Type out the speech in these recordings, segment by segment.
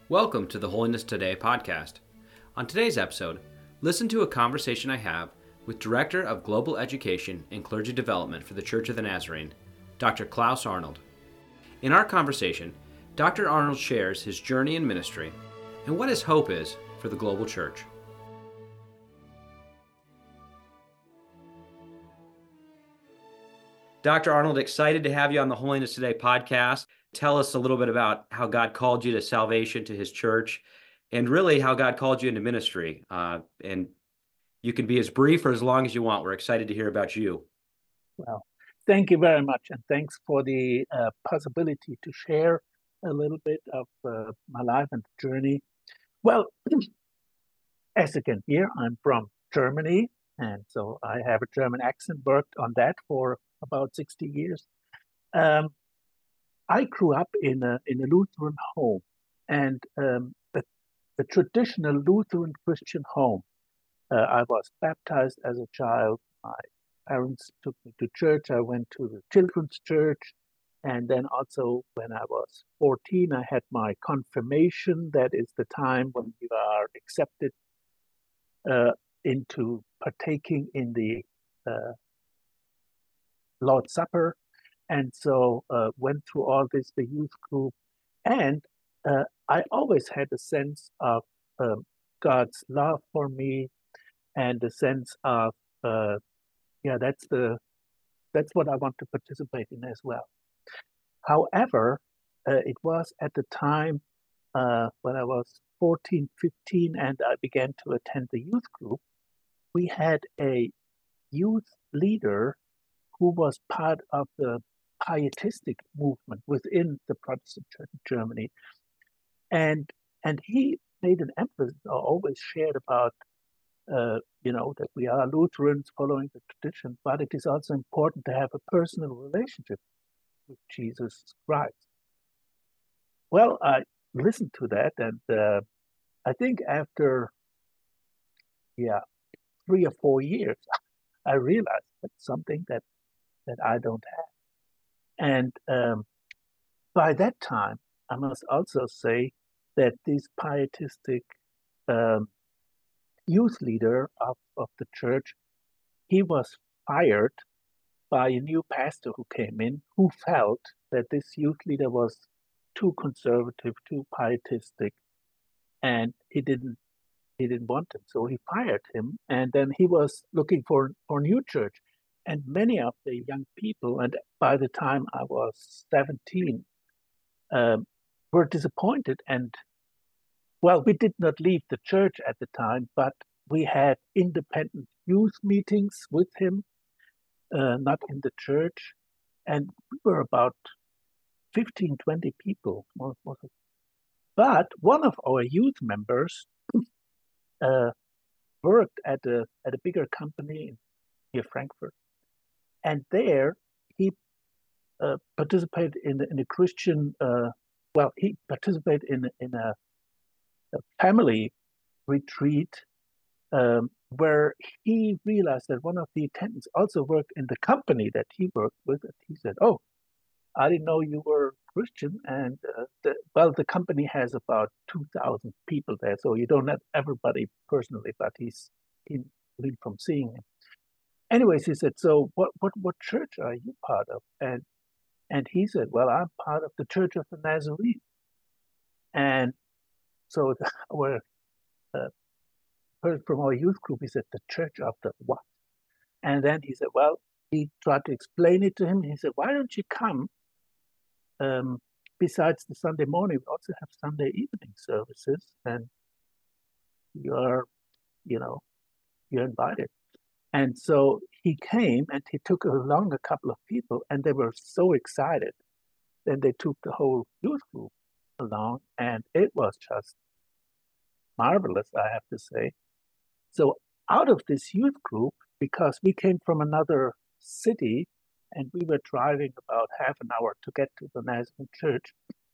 Welcome to the Holiness Today podcast. On today's episode, listen to a conversation I have with Director of Global Education and Clergy Development for the Church of the Nazarene, Dr. Klaus Arnold. In our conversation, Dr. Arnold shares his journey in ministry and what his hope is for the global church. Dr. Arnold, excited to have you on the Holiness Today podcast. Tell us a little bit about how God called you to salvation, to his church, and really how God called you into ministry. And you can be as brief or as long as you want. We're excited to hear about you. Well, thank you very much. And thanks for the possibility to share a little bit of my life and journey. Well, as you can hear, I'm from Germany. And so I have a German accent, worked on that for about 60 years. I grew up in a Lutheran home, and a traditional Lutheran Christian home. I was baptized as a child. My parents took me to church. I went to the children's church. And then also when I was 14, I had my confirmation. That is the time when you are accepted into partaking in the Lord's Supper. And so went through all this, the youth group. And I always had a sense of God's love for me and a sense of, that's what I want to participate in as well. However, it was at the time when I was 14, 15, and I began to attend the youth group. We had a youth leader who was part of the pietistic movement within the Protestant Church of Germany. And he made an emphasis, or always shared about, that we are Lutherans following the tradition, but it is also important to have a personal relationship with Jesus Christ. Well, I listened to that, and I think after 3 or 4 years, I realized that's something that I don't have. And by that time, I must also say that this pietistic youth leader of the church, he was fired by a new pastor who came in, who felt that this youth leader was too conservative, too pietistic, and he didn't want him. So he fired him, and then he was looking for a new church. And many of the young people, and by the time I was 17, were disappointed. And, well, we did not leave the church at the time, but we had independent youth meetings with him, not in the church. And we were about 15, 20 people. But one of our youth members worked at a bigger company near Frankfurt. And there he participated in a Christian, he participated in a family retreat where he realized that one of the attendants also worked in the company that he worked with. And he said, "Oh, I didn't know you were Christian." And the company has about 2,000 people there, so you don't know everybody personally, but he learned from seeing him. Anyways, he said, "So what church are you part of?" And he said, "Well, I'm part of the Church of the Nazarene." And so our person from our youth group, he said, "The Church of the what?" And then he said, well, he tried to explain it to him. He said, "Why don't you come? Besides the Sunday morning, we also have Sunday evening services, and you're invited." And so he came, and he took along a couple of people, and they were so excited. Then they took the whole youth group along, and it was just marvelous, I have to say. So out of this youth group, because we came from another city, and we were driving about half an hour to get to the Nazarene Church,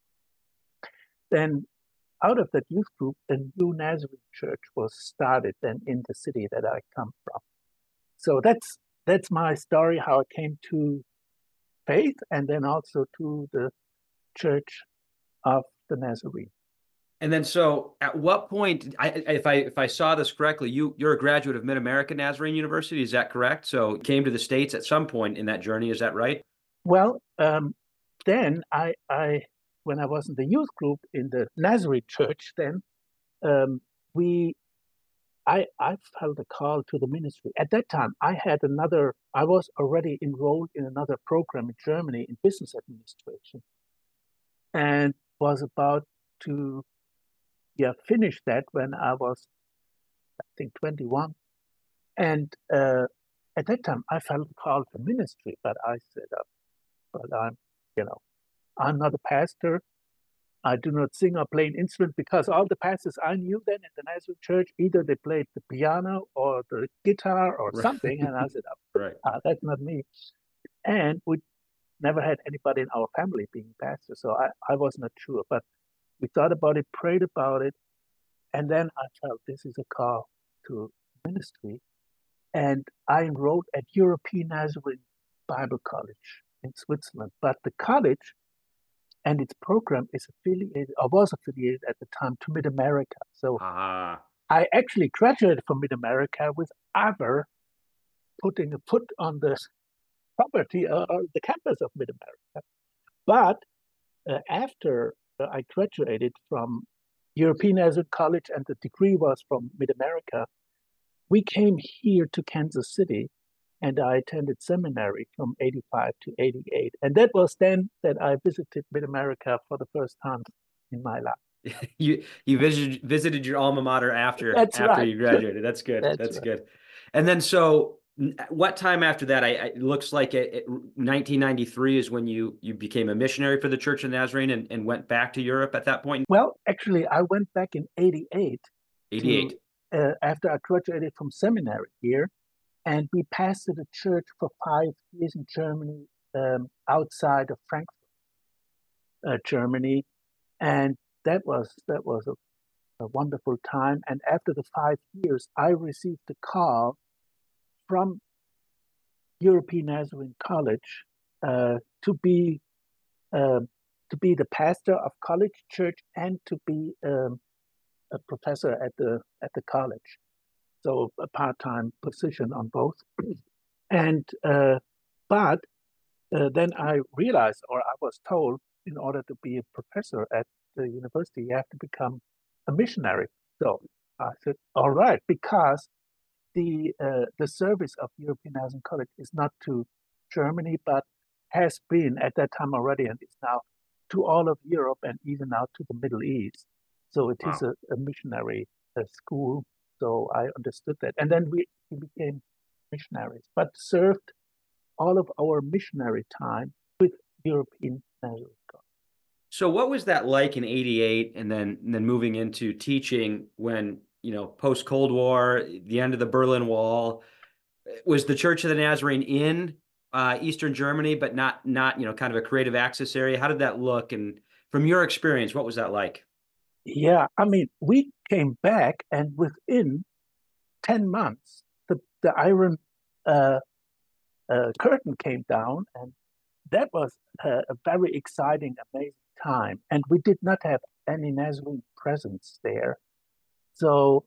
then out of that youth group, a new Nazarene Church was started then in the city that I come from. So that's my story, how I came to faith, and then also to the Church of the Nazarene. And then, so at what point, if I saw this correctly, you're a graduate of Mid-America Nazarene University, is that correct? So you came to the States at some point in that journey, is that right? Well, then when I was in the youth group in the Nazarene church, then um, we I felt a call to the ministry. At that time, I was already enrolled in another program in Germany in business administration and was about to finish that when I was, I think, 21. And at that time, I felt a call to ministry, but I said, but you know, I'm not a pastor. I do not sing or play an instrument because all the pastors I knew then in the Nazarene church, either they played the piano or the guitar or Right. something. And I said, Right. that's not me. And we never had anybody in our family being pastor. So I was not sure. But we thought about it, prayed about it. And then I felt this is a call to ministry. And I enrolled at European Nazarene Bible College in Switzerland. But the college and its program is affiliated or was affiliated at the time to Mid America. So Ah, I actually graduated from Mid America without ever putting a foot on the property or the campus of Mid America. But after I graduated from European Nazarene College and the degree was from Mid America, we came here to Kansas City and I attended seminary from 85 to 88. And that was then that I visited Mid America for the first time in my life. you visited your alma mater after That's right. you graduated. That's good. That's That's right. good. And then, so what time after that? It looks like 1993 is when you became a missionary for the Church of Nazarene and went back to Europe at that point. Well, actually, I went back in 88 to 88. after I graduated from seminary here, and we pastored a church for 5 years in Germany, outside of Frankfurt, Germany, and that was a wonderful time. And after the 5 years, I received a call from European Nazarene College to be uh, the pastor of college church and to be a professor at the college. So a part-time position on both. And but then I realized, or I was told, in order to be a professor at the university, you have to become a missionary. So I said, all right, because the service of European Nazarene College is not to Germany, but has been at that time already, and is now to all of Europe and even now to the Middle East. So it is Wow. a missionary school. So I understood that, and then we became missionaries, but served all of our missionary time with European Nazarene College. So what was that like in 88 and then moving into teaching when, post Cold War, the end of the Berlin Wall, was the Church of the Nazarene in Eastern Germany, but not, kind of a creative access area? How did that look? And from your experience, what was that like? Yeah, I mean, we came back, and within 10 months, the Iron uh, curtain came down, and that was a very exciting, amazing time. And we did not have any Nazarene presence there. So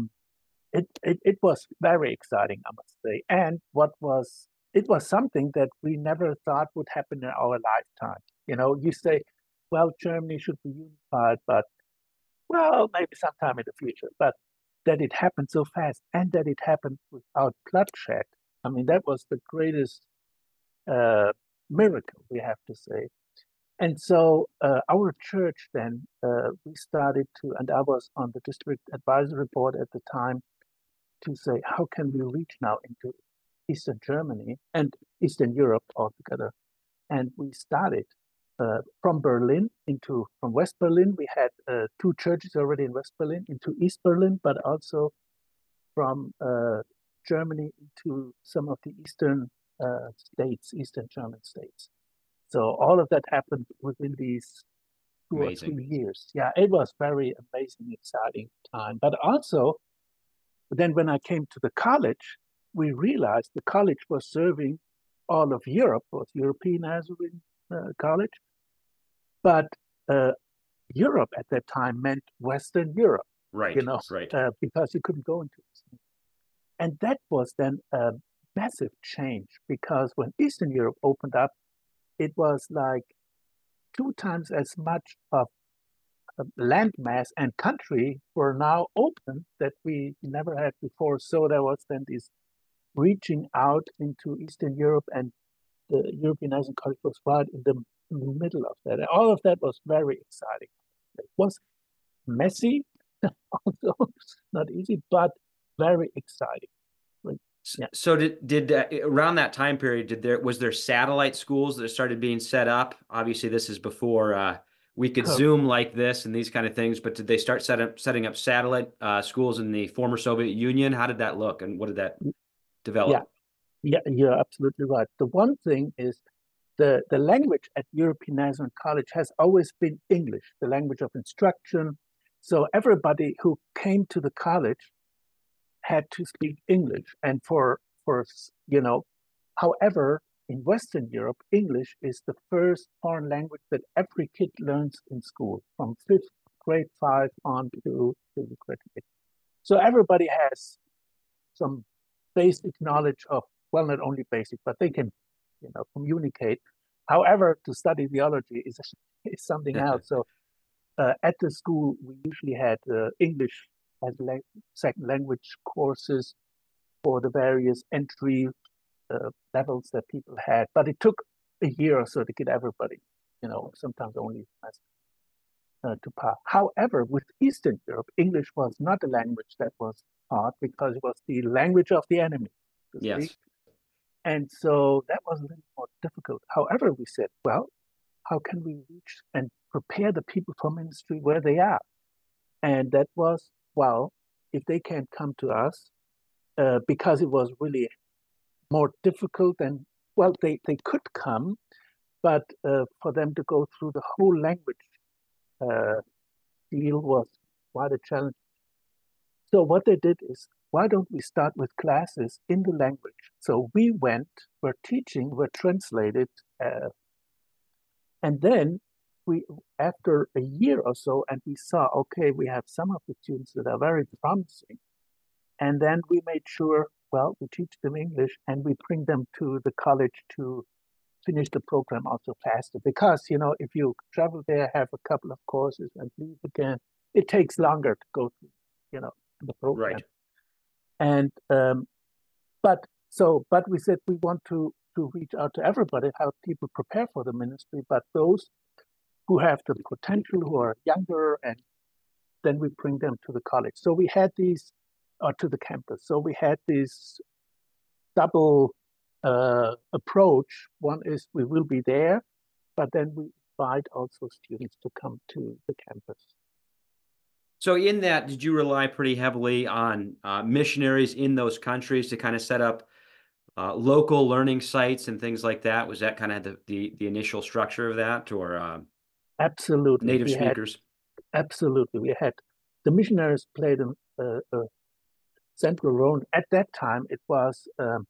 it was very exciting, I must say. And it was something that we never thought would happen in our lifetime. You say, well, Germany should be unified, but well, maybe sometime in the future. But that it happened so fast and that it happened without bloodshed. I mean, that was the greatest uh, miracle, we have to say. And so our church then, we started to, and I was on the district advisory board at the time, to say, how can we reach now into Eastern Germany and Eastern Europe altogether? And we started from West Berlin. We had two churches already in West Berlin, into East Berlin, but also from Germany into some of the eastern states, Eastern German states. So all of that happened within these 2 or 3 years. Yeah, it was very amazing, exciting time. But also, then when I came to the college, we realized the college was serving all of Europe, was European Nazarene College, but uh, Europe at that time meant Western Europe, Right. Right. because you couldn't go into it. And that was then a massive change because when Eastern Europe opened up, it was like two times as much of landmass and country were now open that we never had before. So there was then this reaching out into Eastern Europe, and the European National College was right in the middle of that. All of that was very exciting. It was messy, also not easy, but very exciting. Yeah. So did around that time period, was there satellite schools that started being set up? Obviously, this is before we could Zoom like this and these kind of things, but did they start setting up satellite schools in the former Soviet Union? How did that look, and what did that develop? Yeah, you're absolutely right. The one thing is the language at European National College has always been English, the language of instruction. So everybody who came to the college had to speak English. And however, in Western Europe, English is the first foreign language that every kid learns in school from grade 5 on to grade 8. So everybody has some basic knowledge of, well, not only basic, but they can, communicate. However, to study theology is something else. So at the school, we usually had English as second language courses for the various entry levels that people had. But it took a year or so to get everybody, sometimes only to pass. However, with Eastern Europe, English was not a language that was taught because it was the language of the enemy. Yes. And so that was a little more difficult. However, we said, well, how can we reach and prepare the people for ministry where they are? And that was, well, if they can't come to us, because it was really more difficult than, well, they could come, but for them to go through the whole language deal was quite a challenge. So what they did is, why don't we start with classes in the language? So we were teaching, were translated, and then after a year or so, and we saw, okay, we have some of the students that are very promising. And then we made sure, well, we teach them English and we bring them to the college to finish the program also faster. Because, if you travel there, have a couple of courses and leave again, it takes longer to go through, the program. Right. And, but we said we want to reach out to everybody, help people prepare for the ministry, but those who have the potential, who are younger, and then we bring them to the college. So we had these, or to the campus. So we had this double approach. One is we will be there, but then we invite also students to come to the campus. So in that, did you rely pretty heavily on missionaries in those countries to kind of set up local learning sites and things like that? Was that kind of the initial structure of that, or absolutely native speakers? Absolutely. We had the missionaries played a central role. At that time, it was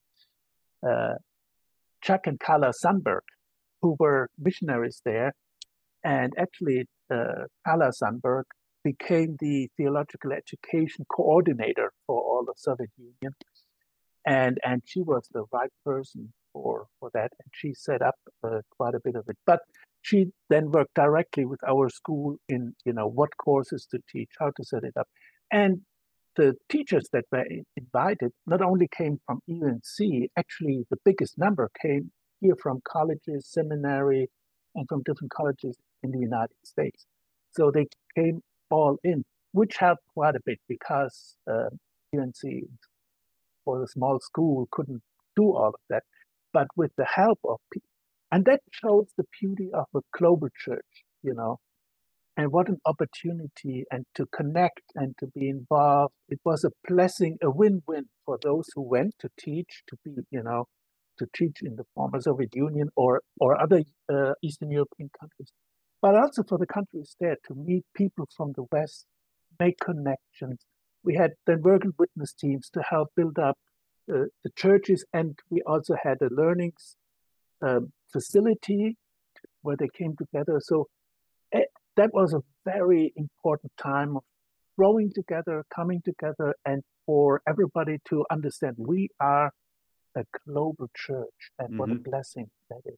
Chuck and Carla Sundberg, who were missionaries there. And actually, Carla Sundberg became the theological education coordinator for all the Soviet Union. And she was the right person for that. And she set up quite a bit of it. But she then worked directly with our school in, what courses to teach, how to set it up. And the teachers that were invited not only came from UNC, actually the biggest number came here from colleges, seminary, and from different colleges in the United States. So they came all in, which helped quite a bit because UNC, for the small school, couldn't do all of that. But with the help of people, and that shows the beauty of a global church, and what an opportunity, and to connect and to be involved. It was a blessing, a win-win for those who went to teach, to be, to teach in the former Soviet Union or other Eastern European countries, but also for the countries there to meet people from the West, make connections. We had then working witness teams to help build up the churches, and we also had a learning facility where they came together. So that was a very important time of growing together, coming together, and for everybody to understand we are a global church, and what a blessing that is.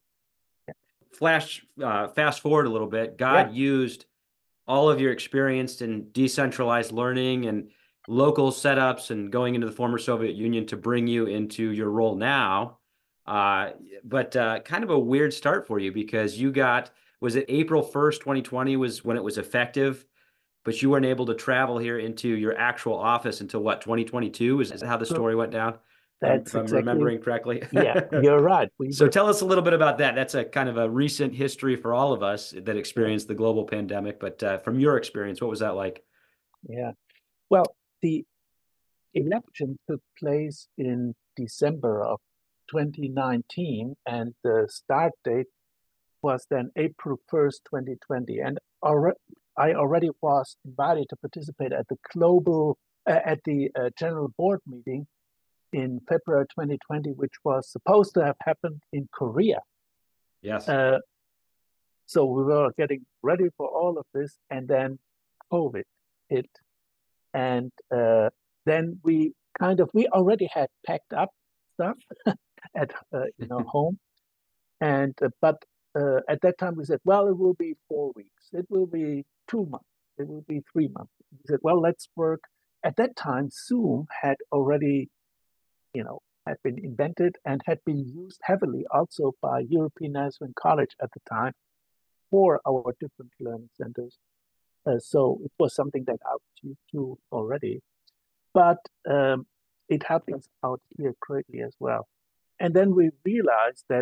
Fast forward a little bit. God used all of your experience in decentralized learning and local setups and going into the former Soviet Union to bring you into your role now. But kind of a weird start for you because was it April 1st, 2020 was when it was effective, but you weren't able to travel here into your actual office until what, 2022? Is that how the story went down? That's if I'm remembering correctly. Yeah, you're right. So tell us a little bit about that. That's a kind of a recent history for all of us that experienced the global pandemic. But from your experience, what was that like? Yeah. Well, the election took place in December of 2019, and the start date was then April 1st, 2020. And I already was invited to participate at the general board meeting in February 2020, which was supposed to have happened in Korea. Yes. So we were getting ready for all of this, and then COVID hit. And then we already had packed up stuff at home. And but at that time we said, well, it will be 4 weeks. It will be 2 months. It will be 3 months. We said, well, let's work. At that time, Zoom had already had been invented and had been used heavily also by European Nazarene College at the time for our different learning centers. So it was something that I was used to already, but it helped us out here greatly as well. And then we realized that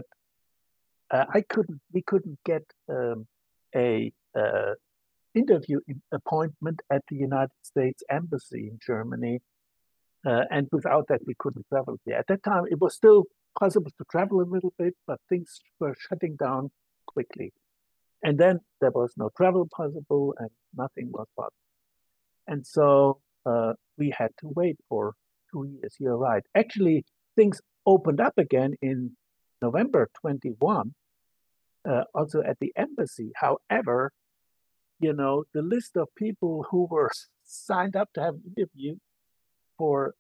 we couldn't get a interview appointment at the United States Embassy in Germany. And without that, we couldn't travel here. At that time, it was still possible to travel a little bit, but things were shutting down quickly. And then there was no travel possible and nothing was possible. And so we had to wait for 2 years. You're right. Actually, things opened up again in November 21, also at the embassy. However, the list of people who were signed up to have an interview for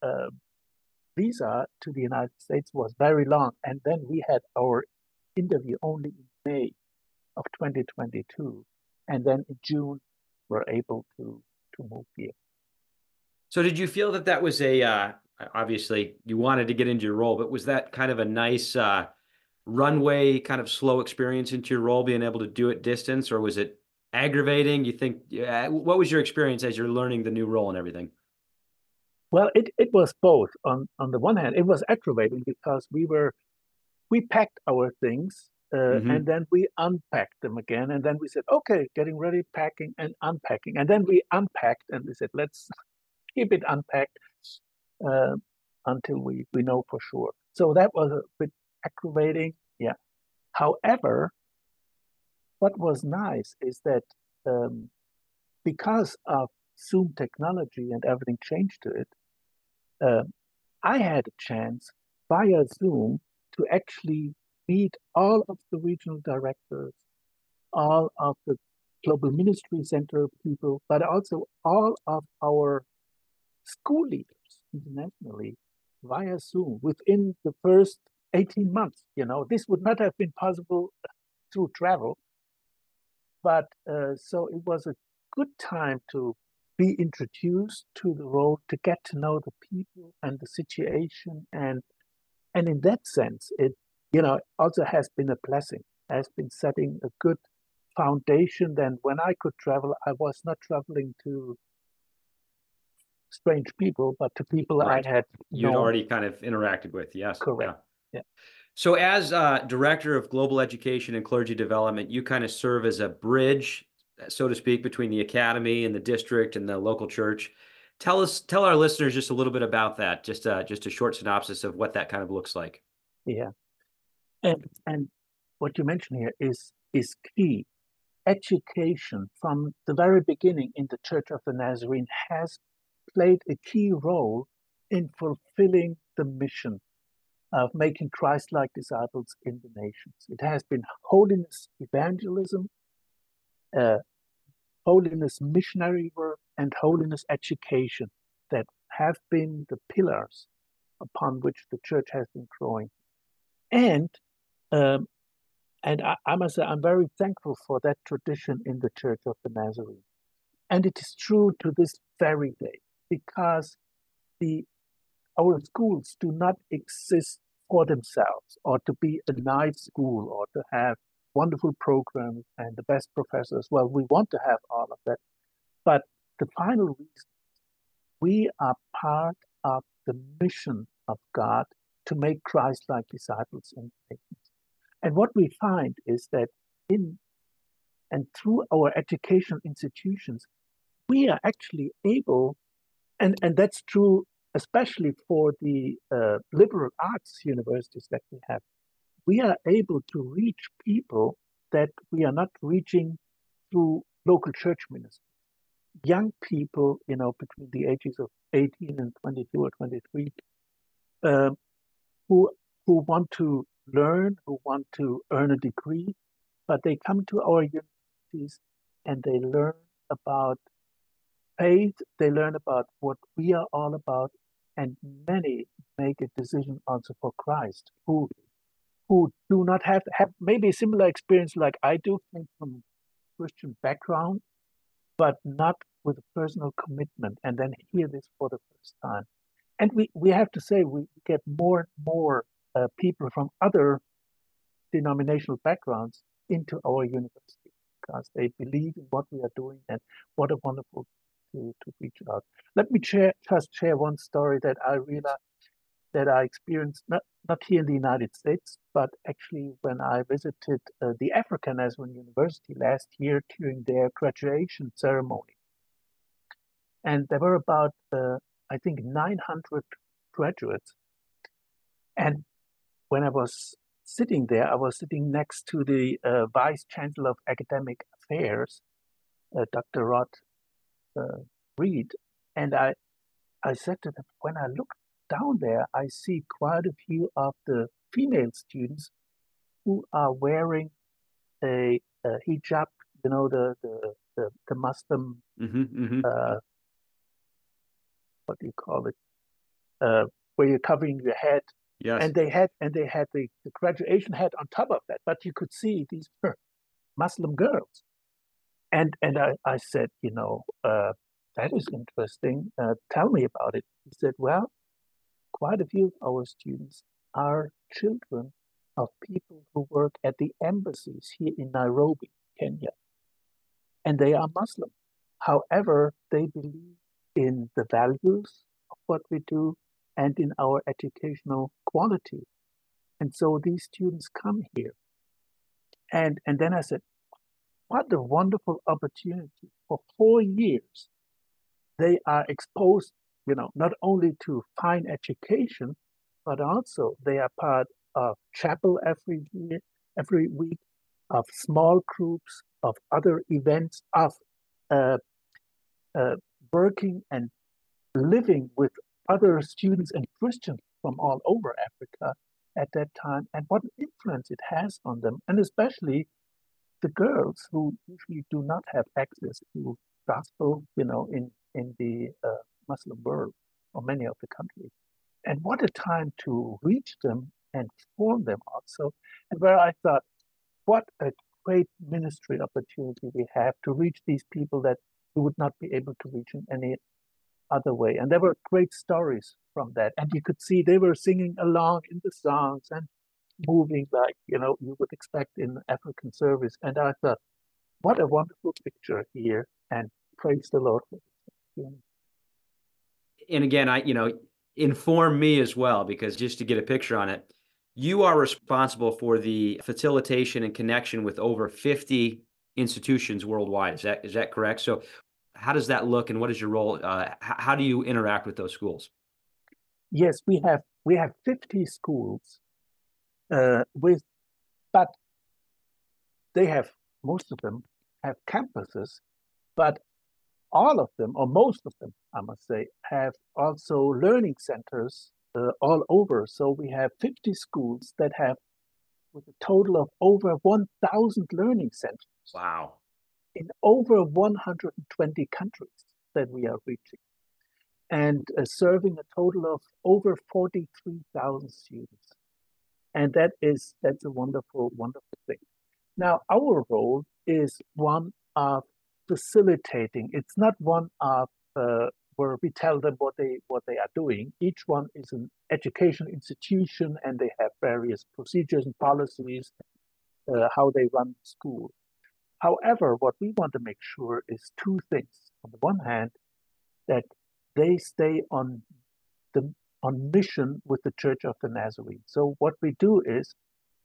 visa to the United States was very long. And then we had our interview only in May of 2022. And then in June, we're able to move here. So did you feel that was obviously you wanted to get into your role, but was that kind of a nice runway, kind of slow experience into your role, being able to do it distance, or was it aggravating? You think, what was your experience as you're learning the new role and everything? Well, it was both. On the one hand, it was aggravating because we packed our things and then we unpacked them again. And then we said, okay, getting ready, packing and unpacking. And then we unpacked and we said, let's keep it unpacked until we know for sure. So that was a bit aggravating. Yeah. However, what was nice is that because of Zoom technology and everything changed to it, I had a chance via Zoom to actually meet all of the regional directors, all of the global ministry center people, but also all of our school leaders internationally via Zoom within the first 18 months. This would not have been possible through travel. But so it was a good time to be introduced to the role, to get to know the people and the situation. And in that sense, it, also has been a blessing, has been setting a good foundation. Then when I could travel, I was not traveling to strange people, but to people right. I had You'd already kind of interacted with. Yes. Correct. Yeah. So as Director of Global Education and Clergy Development, you kind of serve as a bridge, so to speak, between the academy and the district and the local church. Tell our listeners just a little bit about that, just a short synopsis of what that kind of looks like. Yeah. And what you mentioned here is key. Education from the very beginning in the Church of the Nazarene has played a key role in fulfilling the mission of making Christ-like disciples in the nations. It has been holiness evangelism, holiness missionary work, and holiness education that have been the pillars upon which the church has been growing. And um, I must say, I'm very thankful for that tradition in the Church of the Nazarene. And it is true to this very day, because the our schools do not exist for themselves or to be a nice school or to have wonderful programs and the best professors. Well, we want to have all of that. But the final reason, we are part of the mission of God to make Christ-like disciples in nations. And what we find is that in and through our educational institutions, we are actually able, and that's true especially for the liberal arts universities that we have, we are able to reach people that we are not reaching through local church ministry. Young people, between the ages of 18 and 22 or 23, uh, who want to learn, who want to earn a degree, but they come to our universities and they learn about faith, they learn about what we are all about, and many make a decision also for Christ, who do not have maybe a similar experience like I do, from Christian background, but not with a personal commitment, and then hear this for the first time. And we have to say we get more and more people from other denominational backgrounds into our university because they believe in what we are doing, and what a wonderful to reach out. Let me just share one story that I realized that I experienced not here in the United States, but actually when I visited the African Nazarene University last year during their graduation ceremony. And there were about, I think, 900 graduates. And when I was sitting there, I was sitting next to the Vice Chancellor of Academic Affairs, Dr. Rod Reed. And I said to them, when I look down there, I see quite a few of the female students who are wearing a hijab, the Muslim, what do you call it, where you're covering your head. Yes. And they had the graduation hat on top of that, but you could see these were Muslim girls. And I said, that is interesting. Tell me about it. He said, well, quite a few of our students are children of people who work at the embassies here in Nairobi, Kenya. And they are Muslim. However, they believe in the values of what we do and in our educational quality. And so these students come here. And then I said, what a wonderful opportunity. For 4 years, they are exposed, not only to fine education, but also they are part of chapel every week, of small groups, of other events, of working and living with other students and Christians from all over Africa at that time, and what influence it has on them, and especially the girls who usually do not have access to gospel, in the Muslim world or many of the countries. And what a time to reach them and form them also. And where I thought, what a great ministry opportunity we have to reach these people that we would not be able to reach in any other way. And there were great stories from that. And you could see they were singing along in the songs and moving like, you would expect in African service. And I thought, what a wonderful picture here. And praise the Lord for this. And again, inform me as well, because just to get a picture on it, you are responsible for the facilitation and connection with over 50 institutions worldwide. Is that correct? So how does that look, and what is your role? How do you interact with those schools? Yes, we have 50 schools but they have, most of them have campuses, but all of them, or most of them, I must say, have also learning centers all over. So we have 50 schools that have, with a total of over 1,000 learning centers. Wow. in over 120 countries that we are reaching, and serving a total of over 43,000 students. And that's a wonderful, wonderful thing. Now, our role is one of facilitating. It's not one of where we tell them what they are doing. Each one is an education institution, and they have various procedures and policies how they run school. However, what we want to make sure is two things. On the one hand, that they stay on mission with the Church of the Nazarene. So what we do is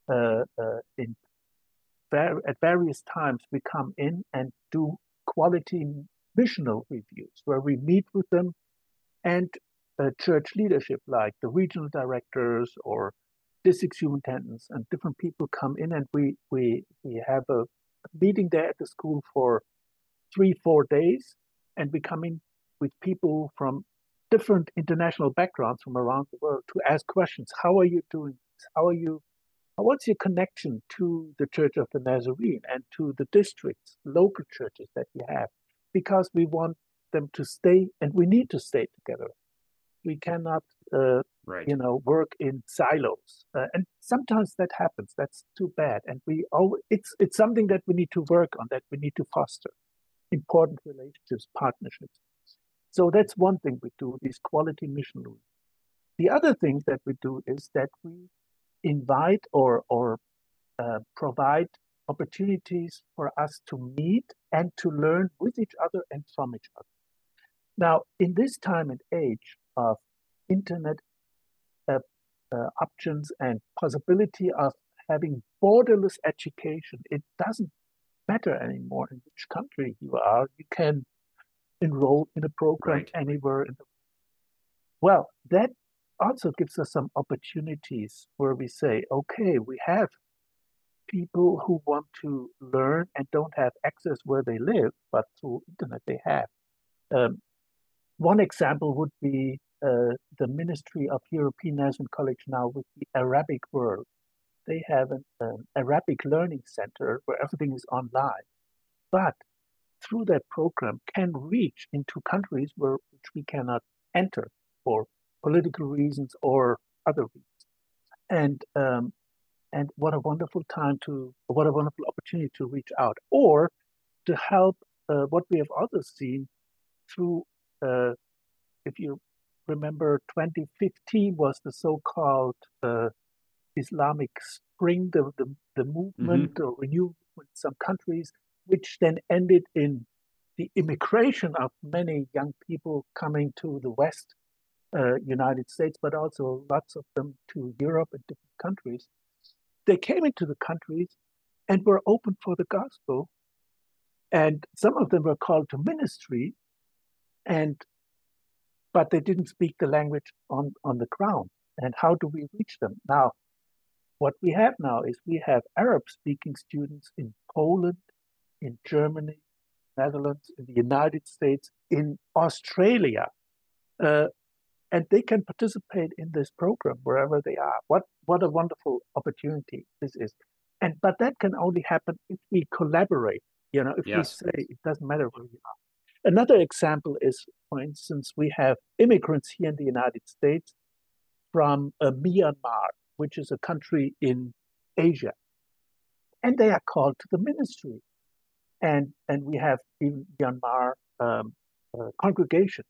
at various times we come in and do quality missional reviews where we meet with them and church leadership like the regional directors or district superintendents and different people come in, and we have a meeting there at the school for 3-4 days, and we come in with people from different international backgrounds from around the world to ask questions. How are you doing? What's your connection to the Church of the Nazarene and to the districts, local churches that you have? Because we want them to stay, and we need to stay together. We cannot, work in silos, and sometimes that happens. That's too bad. And it's something that we need to work on, that we need to foster important relationships, partnerships. So that's one thing we do, these quality mission rules. The other thing that we do is that we invite or provide opportunities for us to meet and to learn with each other and from each other. Now, in this time and age of internet options and possibility of having borderless education, it doesn't matter anymore in which country you are. You can enroll in a program anywhere in the world. Well, that also gives us some opportunities where we say, okay, we have people who want to learn and don't have access where they live, but through internet they have. One example would be the Ministry of European Nazarene College now with the Arabic world. They have an Arabic learning center where everything is online, but through that program can reach into countries which we cannot enter for political reasons or other reasons. And what a wonderful opportunity to reach out or to help what we have also seen through, if you remember, 2015 was the so-called Islamic Spring, the movement or renewal in some countries, which then ended in the immigration of many young people coming to the West, United States, but also lots of them to Europe and different countries. They came into the countries and were open for the gospel. And some of them were called to ministry, but they didn't speak the language on the ground. And how do we reach them? Now, what we have now is we have Arab-speaking students in Poland, in Germany, Netherlands, in the United States, in Australia, and they can participate in this program wherever they are. What a wonderful opportunity this is. But that can only happen if we collaborate. If we say it doesn't matter where you are. Another example is, for instance, we have immigrants here in the United States from Myanmar, which is a country in Asia, and they are called to the ministry. And we have in Myanmar congregations.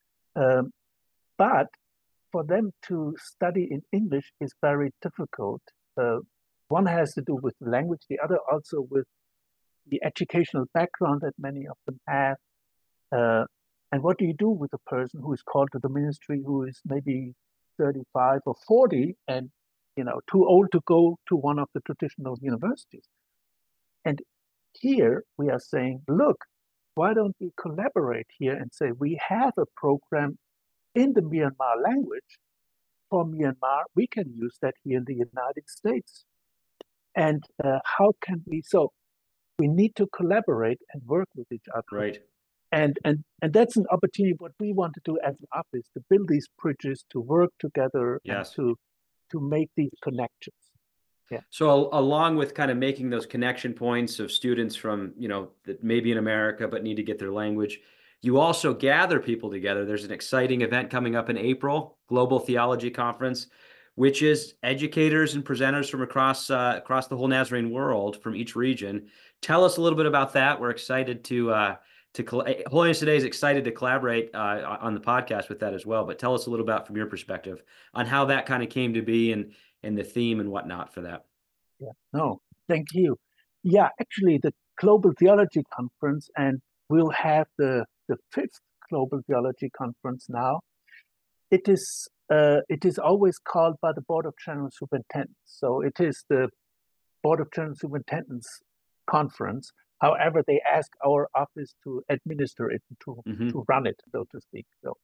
But for them to study in English is very difficult. One has to do with the language, the other also with the educational background that many of them have. And what do you do with a person who is called to the ministry who is maybe 35 or 40 and too old to go to one of the traditional universities? And here we are saying, look, why don't we collaborate here and say we have a program in the Myanmar language for Myanmar, we can use that here in the United States. And how can we? So we need to collaborate and work with each other. Right. And that's an opportunity. What we want to do as an office to build these bridges, to work together, yes. and to make these connections. Yeah. So along with kind of making those connection points of students from, that may be in America but need to get their language, you also gather people together. There's an exciting event coming up in April, Global Theology Conference, which is educators and presenters from across the whole Nazarene world from each region. Tell us a little bit about that. We're excited Holiness Today is excited to collaborate on the podcast with that as well. But tell us a little about from your perspective on how that kind of came to be and the theme and whatnot for that. Yeah, no, thank you. Yeah, actually, the Global Theology Conference, and we'll have the fifth Global Theology Conference now. It is always called by the Board of General Superintendents. So it is the Board of General Superintendents Conference. However, they ask our office to administer it, to run it, so to speak. So,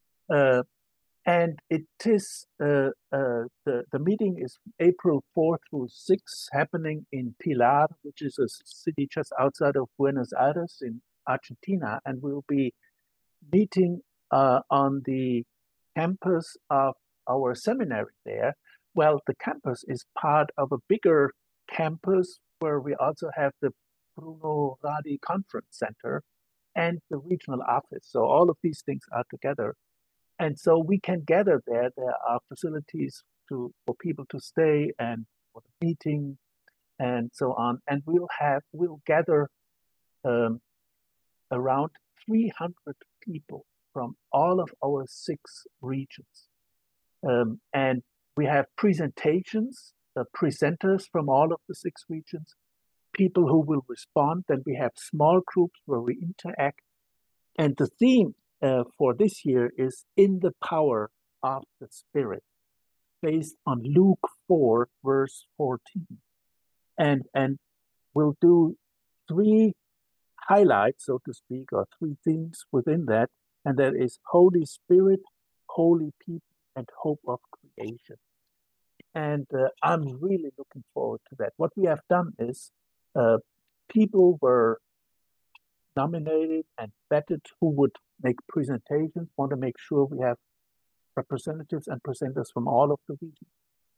and it is the meeting is April 4 through 6, happening in Pilar, which is a city just outside of Buenos Aires in Argentina, and we'll be meeting on the campus of our seminary there. Well, the campus is part of a bigger campus where we also have the Bruno Radi Conference Center and the regional office. So all of these things are together. And so we can gather there. There are facilities for people to stay and for the meeting and so on. And we'll gather around 300 people from all of our 6 regions. And we have presentations, presenters from all of the 6 regions, people who will respond. Then we have small groups where we interact. And the theme for this year is In the Power of the Spirit, based on Luke 4, verse 14. And we'll do 3 highlights, so to speak, or 3 themes within that. And that is Holy Spirit, Holy People, and Hope of Creation. And I'm really looking forward to that. What we have done is people were nominated and vetted who would make presentations, want to make sure we have representatives and presenters from all of the regions.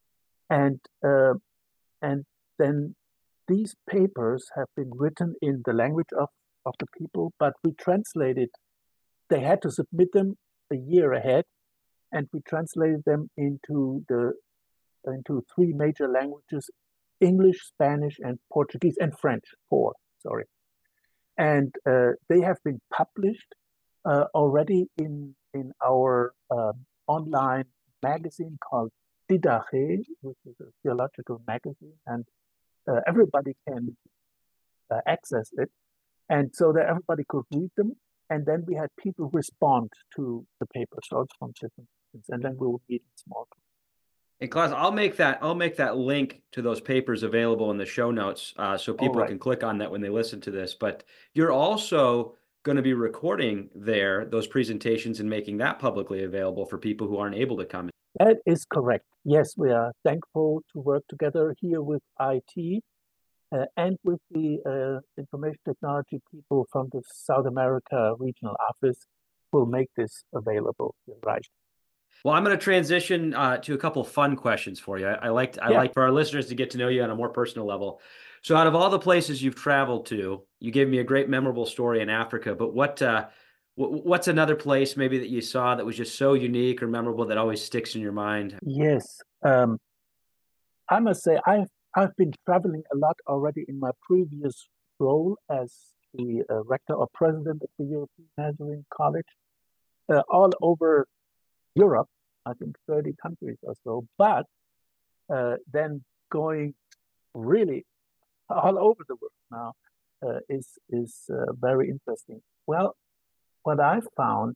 And then these papers have been written in the language of the people, but we translated. They had to submit them a year ahead, and we translated them into 3 major languages: English, Spanish, and Portuguese, and French. 4, sorry. And they have been published already in our online magazine called Didache, which is a theological magazine, and everybody can access it. And so that everybody could read them. And then we had people respond to the papers, also from different things. And then we will meet in small groups. And Klaus, I'll make that link to those papers available in the show notes so people can click on that when they listen to this. But you're also going to be recording those presentations and making that publicly available for people who aren't able to come. That is correct. Yes, we are thankful to work together here with IT and with the information technology people from the South America regional office. Will make this available. You're right. Well, I'm going to transition to a couple of fun questions for you. I like for our listeners to get to know you on a more personal level. So out of all the places you've traveled to, you gave me a great memorable story in Africa, but what's another place maybe that you saw that was just so unique or memorable that always sticks in your mind? Yes. I must say I've been traveling a lot already in my previous role as the rector or president of the European Nazarene College, all over Europe, I think 30 countries or so, but then going really all over the world now is very interesting. Well, what I found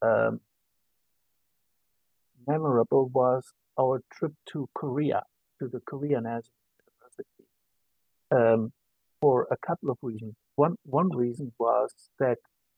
memorable was our trip to Korea, to the Korean Nazarene University, for a couple of reasons. One reason was that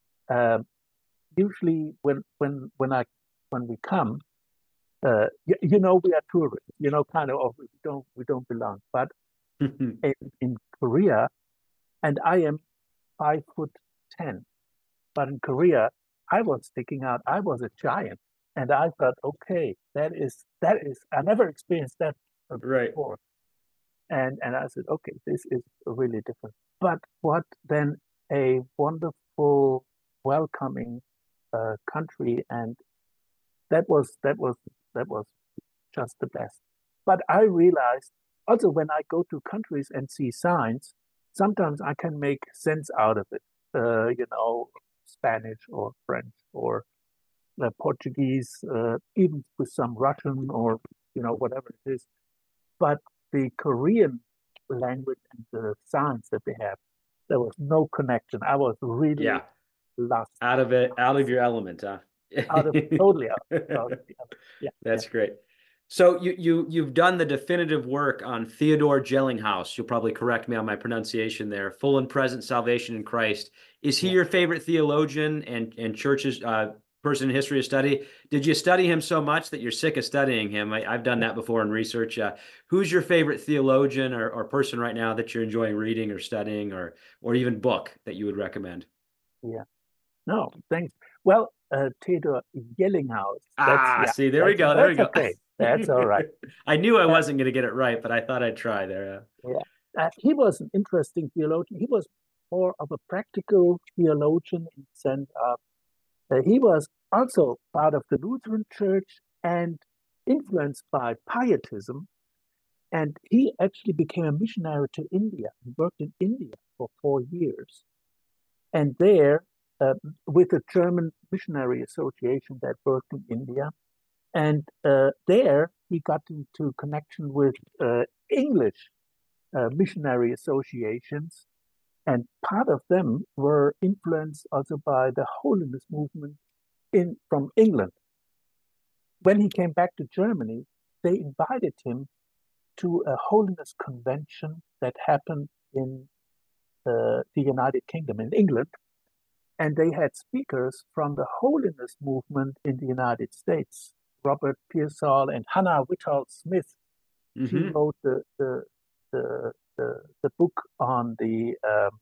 usually when we come, we are tourists, kind of, we don't belong. But in Korea, and I am 5'10", but in Korea, I was sticking out. I was a giant, and I thought, okay, that is. I never experienced that before. And I said, okay, this is really different. But what then a wonderful, welcoming country, and that was just the best. But I realized also when I go to countries and see signs, sometimes I can make sense out of it. Spanish or French or Portuguese, even with some Russian or whatever it is. But the Korean language and the signs that they have, there was no connection. I was really Yeah. lost, Out of it, out of your element, huh? totally out of the other. Yeah, yeah, That's great. So you've done the definitive work on Theodore Jellinghaus. You'll probably correct me on my pronunciation there. Full and present salvation in Christ. Is he yeah. your favorite theologian and church's person in history of study? Did you study him so much that you're sick of studying him? I've done that before in research. Who's your favorite theologian or person right now that you're enjoying reading or studying or even book that you would recommend? Yeah. No, thanks. Well, Theodor Yellinghaus. That's Ah, yeah. see, there we That's go. There we that's go. okay. That's all right. I knew I Uh, wasn't going to get it right, but I thought I'd try there. yeah. He was an interesting theologian. He was more of a practical theologian in the sense of he was also part of the Lutheran Church and influenced by Pietism. And he actually became a missionary to India and worked in India for 4 years. And there, uh, with the German Missionary Association that worked in India, and there we got into connection with English missionary associations, and part of them were influenced also by the holiness movement from England. When he came back to Germany, they invited him to a holiness convention that happened in the United Kingdom, in England, and they had speakers from the holiness movement in the United States. Robert Pearsall and Hannah Whitall Smith. She Mm-hmm. wrote the book on the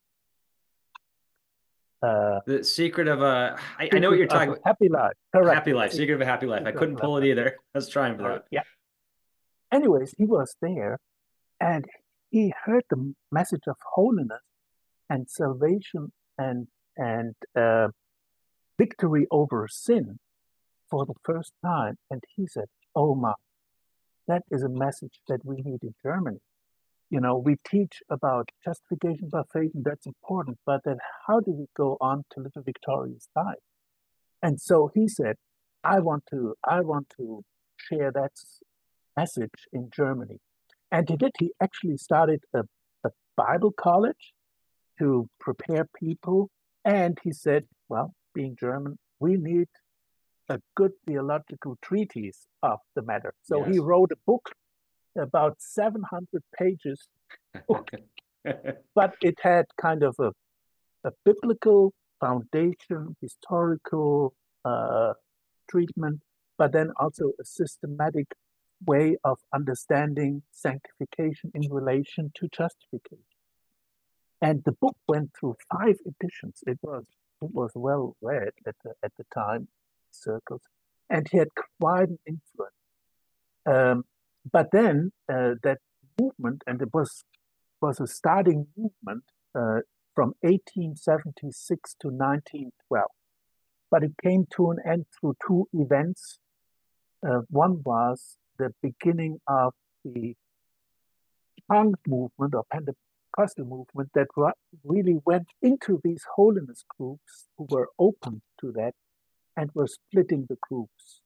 The secret of I know what secret you're of talking a about. happy life. Correct. Happy life, secret of a happy life. I Secret couldn't of a pull it happy life. either. I was trying for Sorry. that. Yeah. Anyways, he was there and he heard the message of holiness and salvation and victory over sin for the first time. And he said, "Oh my, that is a message that we need in Germany. We teach about justification by faith, and that's important. But then, how do we go on to live a victorious life?" And so he said, I want to share that message in Germany." And he did. He actually started a Bible college to prepare people. And he said, well, being German, we need a good theological treatise of the matter. So he Yes. wrote a book, about 700 pages book, but it had kind of a biblical foundation, historical treatment, but then also a systematic way of understanding sanctification in relation to justification. And the book went through 5 editions. It was well read at the time circles, and he had quite an influence. But then that movement, and it was a starting movement from 1876 to 1912. But it came to an end through two events. One was the beginning of the punk movement or Pentecostal movement that really went into these holiness groups who were open to that and were splitting the groups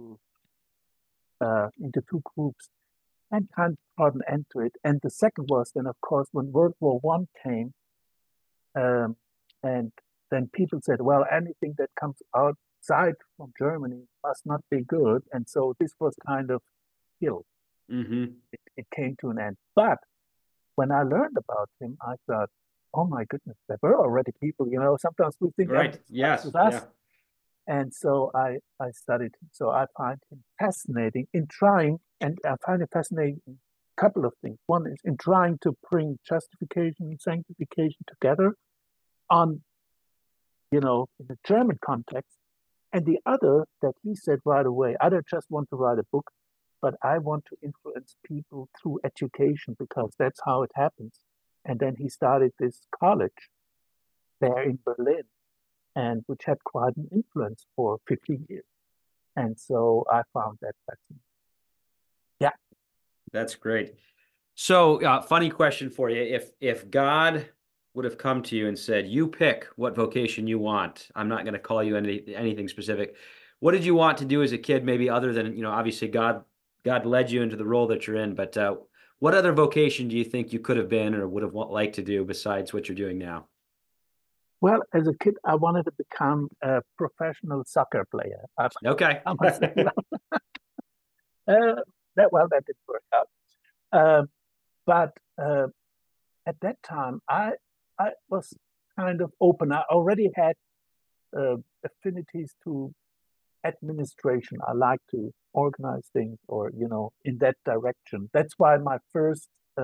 into two groups and kind of brought an end to it. And the second was then, of course, when World War One came, and then people said, well, anything that comes outside from Germany must not be good. And so this was kind of killed. Mm-hmm. It came to an end. But when I learned about him, I thought, oh my goodness, there were already people, sometimes we think Right. everything starts Yes. with us. Yeah. And so I studied him. So I find him fascinating in trying, and I find it fascinating in a couple of things. One is in trying to bring justification and sanctification together on, in the German context. And the other that he said right away, I don't just want to write a book. but I want to influence people through education because that's how it happens. And then he started this college there in Berlin, and which had quite an influence for 50 years. And so I found that fascinating. Yeah. That's great. So, funny question for you. If God would have come to you and said, "You pick what vocation you want. I'm not going to call you anything specific." What did you want to do as a kid, maybe other than, obviously God led you into the role that you're in, but what other vocation do you think you could have been or would have liked to do besides what you're doing now? Well, as a kid, I wanted to become a professional soccer player. Okay. I must say, that didn't work out. Uh, but at that time, I was kind of open. I already had affinities to administration. I like to organize things, or in that direction. That's why my first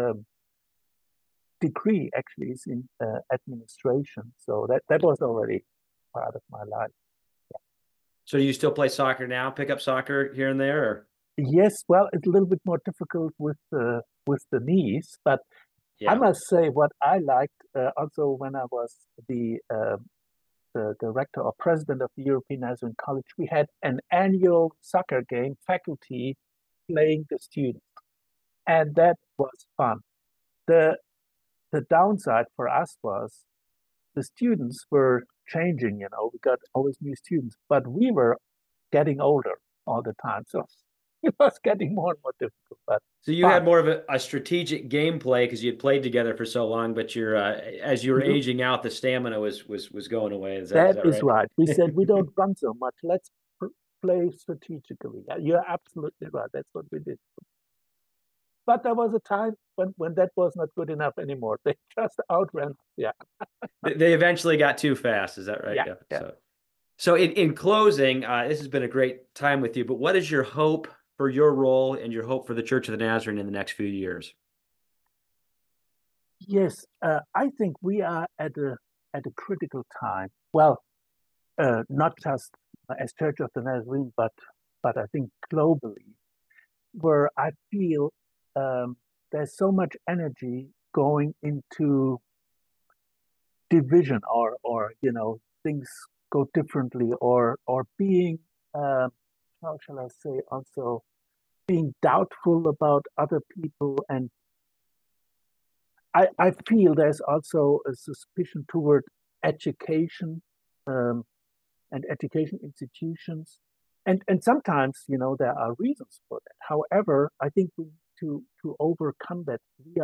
degree actually is in administration. So that was already part of my life. So do you still play soccer now? Pick up soccer here and there? Or? Yes, well, it's a little bit more difficult with the knees, but I Yeah. must say what I liked also when I was the director or president of the European Nazarene College, we had an annual soccer game, faculty playing the students, and that was fun. The the downside for us was the students were changing, we got always new students, but we were getting older all the time. So it was getting more and more difficult, but So you fun. had more of a strategic gameplay because you had played together for so long, but as you were You, aging out, the stamina was going away. Is that that is right? right. We said we don't run so much. Let's play strategically. Yeah, you're absolutely right. That's what we did. But there was a time when that was not good enough anymore. They just outran us. Yeah. They eventually got too fast. Is that right? Yeah. Yeah. Yeah. So in closing, this has been a great time with you. But what is your hope for your role and your hope for the Church of the Nazarene in the next few years? Yes, I think we are at a critical time. Well, not just as Church of the Nazarene, but I think globally, where I feel there's so much energy going into division, or things go differently, or being how shall I say, also being doubtful about other people. And I feel there's also a suspicion toward education, um, and education institutions. And sometimes, there are reasons for that. However, I think we need to overcome that.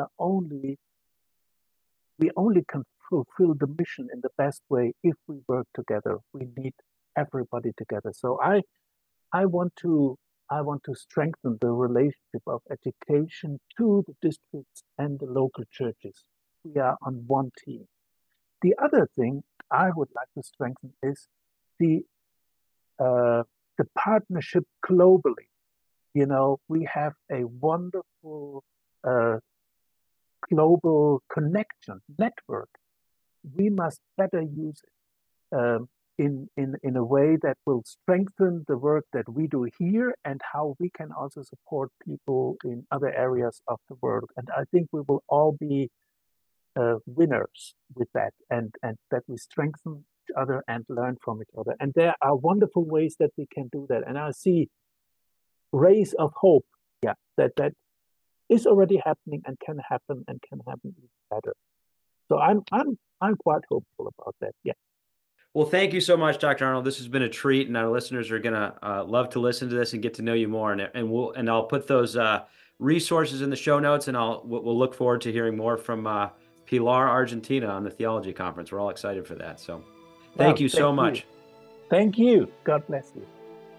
We only can fulfill the mission in the best way if we work together. We need everybody together. So I want to I want to strengthen the relationship of education to the districts and the local churches. We are on one team. The other thing I would like to strengthen is the uh, the partnership globally. We have a wonderful uh, global connection network. We must better use it in a way that will strengthen the work that we do here and how we can also support people in other areas of the world. And I think we will all be winners with that, and that we strengthen each other and learn from each other. And there are wonderful ways that we can do that. And I see rays of hope, yeah, that is already happening and can happen even better. So I'm quite hopeful about that. Yeah. Well, thank you so much, Dr. Arnold. This has been a treat, and our listeners are gonna love to listen to this and get to know you more. And I'll put those resources in the show notes, and we'll look forward to hearing more from Pilar, Argentina, on the theology conference. We're all excited for that. So, thank Well, you so much. Thank you. God bless you.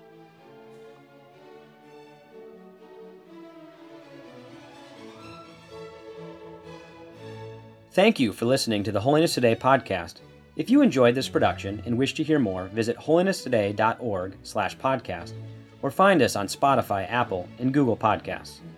Thank you for listening to the Holiness Today podcast. If you enjoyed this production and wish to hear more, visit holinesstoday.org/podcast or find us on Spotify, Apple, and Google Podcasts.